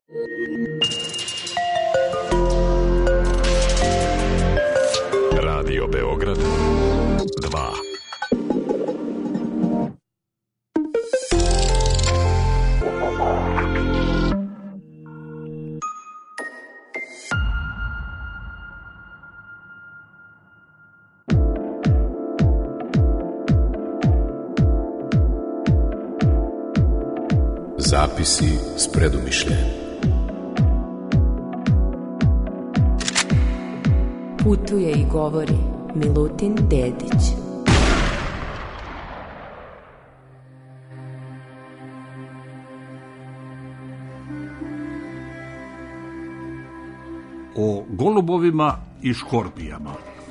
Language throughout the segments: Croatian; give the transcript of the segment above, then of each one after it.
Radio Beograd 2. Zapisi s predumišljajem. Putuje i govori Milutin Dedić. O golubovima i škorpijama.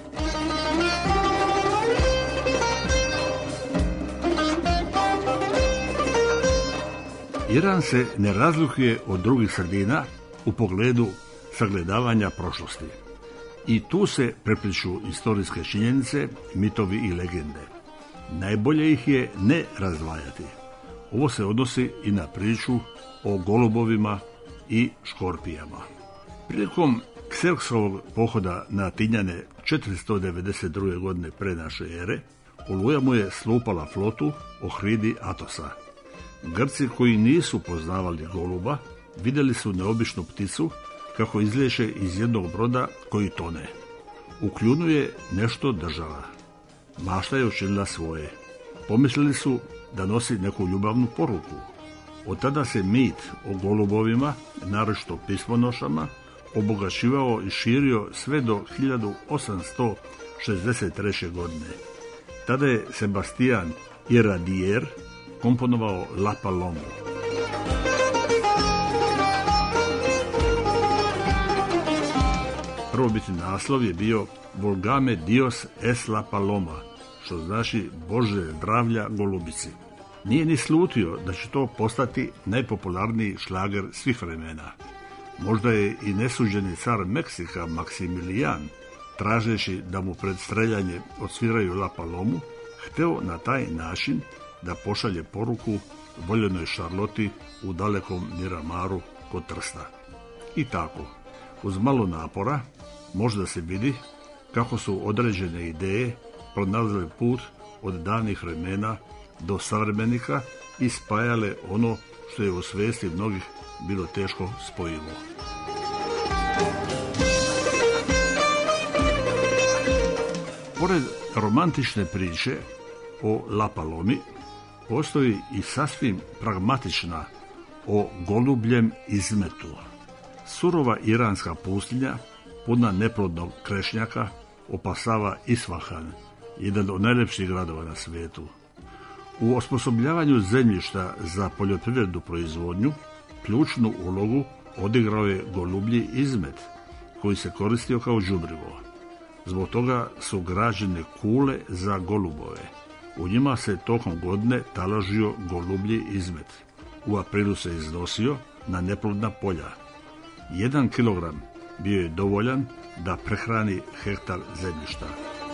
Iran se ne razlikuje od drugih sredina u pogledu sagledavanja prošlosti. I tu se prepliču istorijske činjenice, mitovi i legende. Najbolje ih je ne razdvajati. Ovo se odnosi i na priču o golubovima i škorpijama. Prilikom Ksersovog pohoda na Tinjane 492. godine pre naše ere, Oluja mu je slupala flotu Ohridi Atosa. Grci koji nisu poznavali goluba, vidjeli su neobičnu pticu kako izliješe iz jednog broda koji tone. U kljunu je nešto držala. Mašta je učinila svoje. Pomislili su da nosi neku ljubavnu poruku. Od tada se mit o golubovima, naročito pismonošama, obogaćivao i širio sve do 1863. godine. Tada je Sebastian Iradier komponovao La Palomu. Prvobitni naslov je bio Volgame Dios es la Paloma, što znači Bože zdravlja golubici. Nije ni slutio da će to postati najpopularniji šlager svih vremena. Možda je i nesuđeni car Meksika Maksimilijan, tražeći da mu pred streljanje odsviraju La Palomu, hteo na taj način da pošalje poruku voljenoj Šarloti u dalekom Miramaru kod Trsta. I tako, uz malo napora, možda se vidi kako su određene ideje pronalazile put od davnih vremena do savremenika i spajale ono što je u svijesti mnogih bilo teško spojivo. Pored romantične priče o La Palomi, postoji i sasvim pragmatična o golubljem izmetu. Surova iranska pustinja, puna neplodnog krešnjaka, opasava Isfahan, jedan od najljepših gradova na svijetu. U osposobljavanju zemljišta za poljoprivrednu proizvodnju ključnu ulogu odigrao je golublji izmet, koji se koristio kao đubrivo. Zbog toga su građene kule za golubove. U njima se tokom godine taložio golublji izmet. U aprilu se iznosio na neplodna polja. 1 kilogram bio je dovoljan da prehrani hektar zemljišta.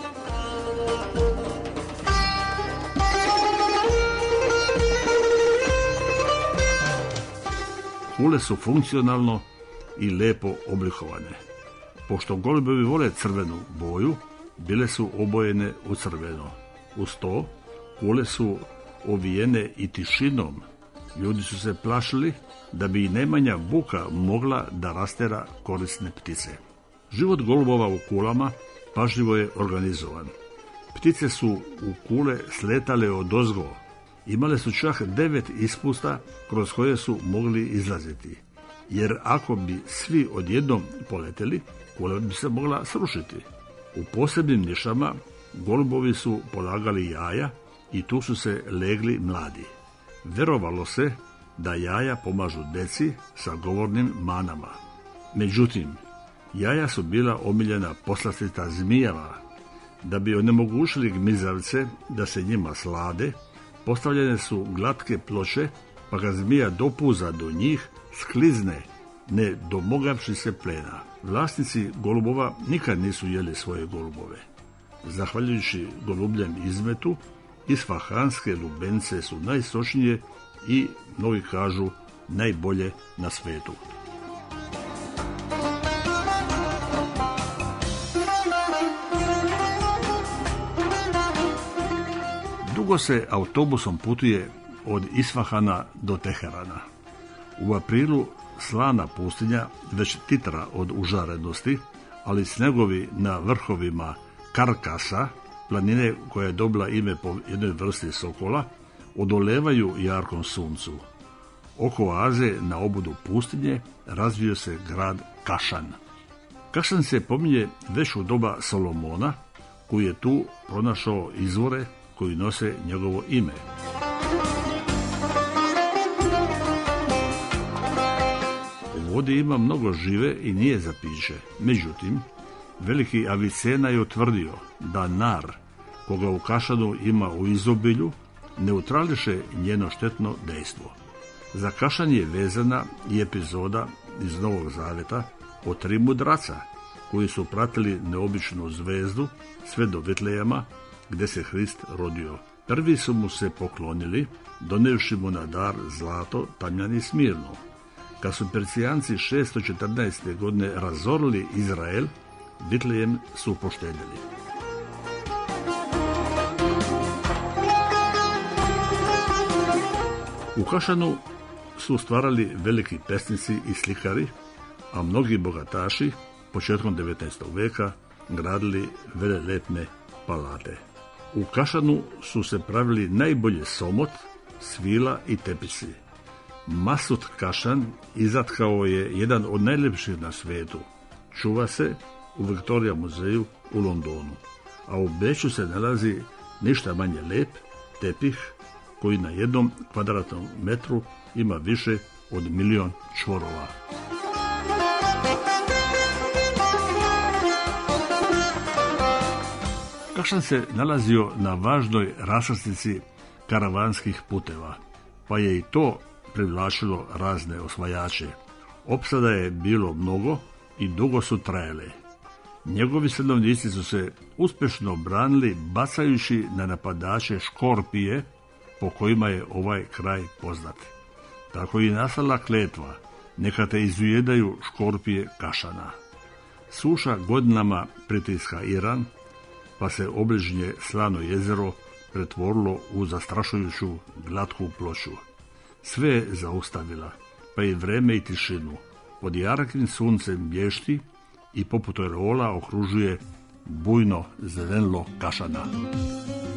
Kule su funkcionalno i lepo oblikovane. Pošto golubovi vole crvenu boju, bile su obojene u crveno. Uz to, kule su ovijene i tišinom. Ljudi su se plašili da bi i najmanja buka mogla da rastera korisne ptice. Život golubova u kulama pažljivo je organizovan. Ptice su u kule sletale odozgo. Imale su čak 9 ispusta kroz koje su mogli izlaziti. Jer ako bi svi odjednom poleteli, kula bi se mogla srušiti. U posebnim nišama golubovi su polagali jaja i tu su se legli mladi. Verovalo se da jaja pomažu deci sa govornim manama. Međutim, jaja su bila omiljena poslastica zmijava. Da bi onemogućili gmizavce da se njima slade, postavljene su glatke ploče, pa ga zmija dopuza do njih, sklizne, ne domogavši se plena. Vlasnici golubova nikad nisu jeli svoje golubove. Zahvaljujući golubljem izmetu, isfahanske lubence su najsočnije i, mnogi kažu, najbolje na svijetu. Dugo se autobusom putuje od Isfahana do Teherana. U aprilu slana pustinja već titra od užarenosti, ali snegovi na vrhovima Karkasa, planine koja je dobila ime po jednoj vrsti sokola, odolevaju jarkom suncu. Oko oaze na obodu pustinje razvio se grad Kašan. Kašan se pominje već u doba Solomona, koji je tu pronašao izvore koji nose njegovo ime. U vodi ima mnogo žive i nije za piće. Međutim, veliki Avicena je utvrdio da nar, koga u Kašanu ima u izobilju, neutrališe njeno štetno dejstvo. Za Kašan je vezana i epizoda iz Novog Zaveta o 3 mudraca, koji su pratili neobičnu zvezdu sve do Vitlejama, gdje se Hrist rodio. Prvi su mu se poklonili, donevši mu na dar zlato, tamjan i smirno. Kad su Persijanci 614. godine razorili Izrael, Vitlejem su poštedjeli. U Kašanu su stvarali veliki pesnici i slikari, a mnogi bogataši početkom 19. veka gradili velelepne palate. U Kašanu su se pravili najbolje somot, svila i tepisi. Masud Kašan izatkao je jedan od najljepših na svijetu. Čuva se u Victoria muzeju u Londonu, a u Beču se nalazi ništa manje lep tepih koji na 1 kvadratnom metru ima više od 1.000.000 čvorova. Kašan se nalazio na važnoj raskrsnici karavanskih puteva, pa je i to privlačilo razne osvajače. Opsada je bilo mnogo i dugo su trajale. Njegovi stanovnici su se uspješno branili bacajući na napadače škorpije, po kojima je ovaj kraj poznat. Tako i nastala kletva, neka te izujedaju škorpije Kašana. Suša godinama pritiska Iran, pa se obližnje slano jezero pretvorilo u zastrašujuću glatku ploču. Sve je zaustavila, pa i vreme i tišinu. Pod jarkim suncem blješti i poput oreola okružuje bujno zelenilo Kašana.